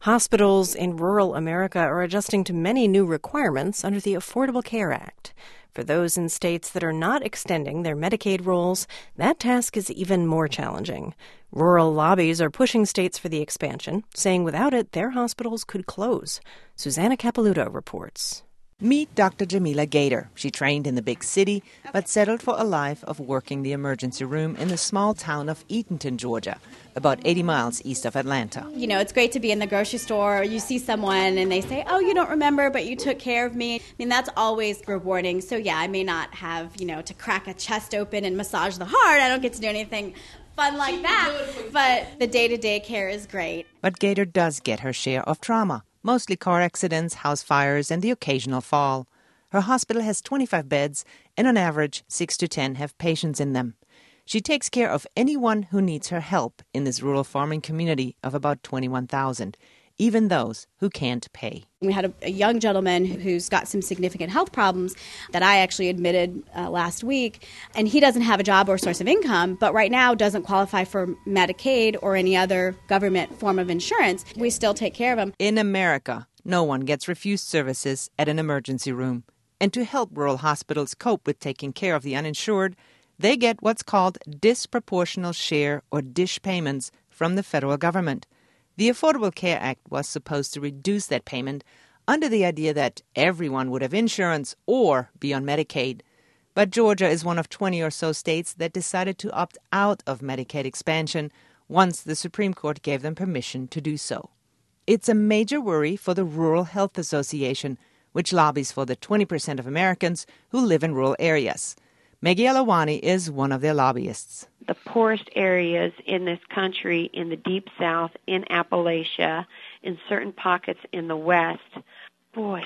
Hospitals in rural America are adjusting to many new requirements under the Affordable Care Act. For those in states that are not extending their Medicaid rules, that task is even more challenging. Rural lobbies are pushing states for the expansion, saying without it, their hospitals could close. Susanna Capelouto reports. Meet Dr. Jamila Gator. She trained in the big city, but settled for a life of working the emergency room in the small town of Eatonton, Georgia, about 80 miles east of Atlanta. You know, it's great to be in the grocery store. You see someone and they say, oh, you don't remember, but you took care of me. I mean, that's always rewarding. So, yeah, I may not have, to crack a chest open and massage the heart. I don't get to do anything fun like that, but the day-to-day care is great. But Gator does get her share of trauma. Mostly car accidents, house fires, and the occasional fall. Her hospital has 25 beds, and on average, 6 to 10 have patients in them. She takes care of anyone who needs her help in this rural farming community of about 21,000, even those who can't pay. We had a young gentleman who's got some significant health problems that I actually admitted last week, and he doesn't have a job or source of income, but right now doesn't qualify for Medicaid or any other government form of insurance. We still take care of him. In America, no one gets refused services at an emergency room. And to help rural hospitals cope with taking care of the uninsured, they get what's called disproportional share or DSH payments from the federal government. The Affordable Care Act was supposed to reduce that payment under the idea that everyone would have insurance or be on Medicaid. But Georgia is one of 20 or so states that decided to opt out of Medicaid expansion once the Supreme Court gave them permission to do so. It's a major worry for the Rural Health Association, which lobbies for the 20% of Americans who live in rural areas. Maggie Alawani is one of their lobbyists. The poorest areas in this country, in the Deep South, in Appalachia, in certain pockets in the West, boy,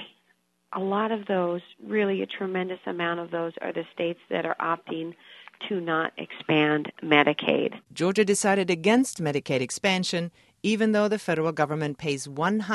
a lot of those, really a tremendous amount of those are the states that are opting to not expand Medicaid. Georgia decided against Medicaid expansion, even though the federal government pays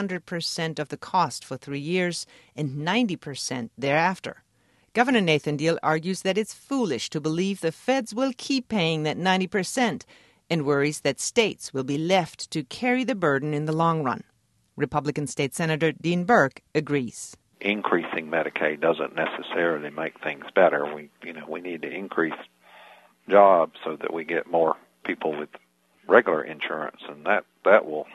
100% of the cost for 3 years and 90% thereafter. Governor Nathan Deal argues that it's foolish to believe the feds will keep paying that 90% and worries that states will be left to carry the burden in the long run. Republican State Senator Dean Burke agrees. Increasing Medicaid doesn't necessarily make things better. We need to increase jobs so that we get more people with regular insurance, and that will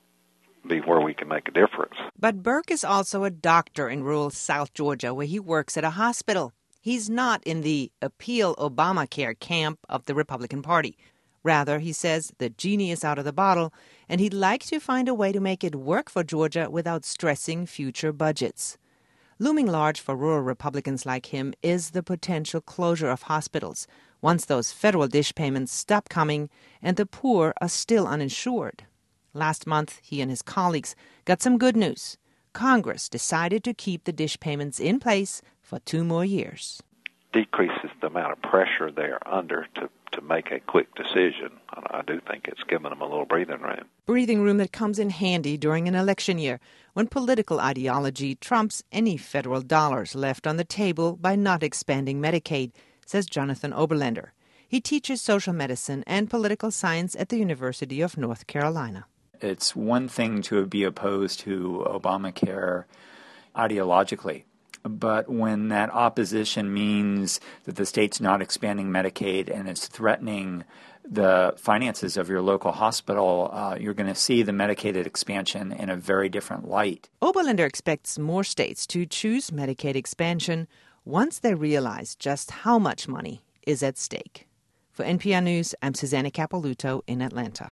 be where we can make a difference. But Burke is also a doctor in rural South Georgia where he works at a hospital. He's not in the appeal Obamacare camp of the Republican Party. Rather, he says the genie is out of the bottle, and he'd like to find a way to make it work for Georgia without stressing future budgets. Looming large for rural Republicans like him is the potential closure of hospitals once those federal DSH payments stop coming and the poor are still uninsured. Last month, he and his colleagues got some good news. Congress decided to keep the DSH payments in place for 2 more years. Decreases the amount of pressure they're under to make a quick decision. I do think it's given them a little breathing room. Breathing room that comes in handy during an election year when political ideology trumps any federal dollars left on the table by not expanding Medicaid, says Jonathan Oberlander. He teaches social medicine and political science at the University of North Carolina. It's one thing to be opposed to Obamacare ideologically, but when that opposition means that the state's not expanding Medicaid and it's threatening the finances of your local hospital, you're going to see the Medicaid expansion in a very different light. Oberlander expects more states to choose Medicaid expansion once they realize just how much money is at stake. For NPR News, I'm Susanna Capelouto in Atlanta.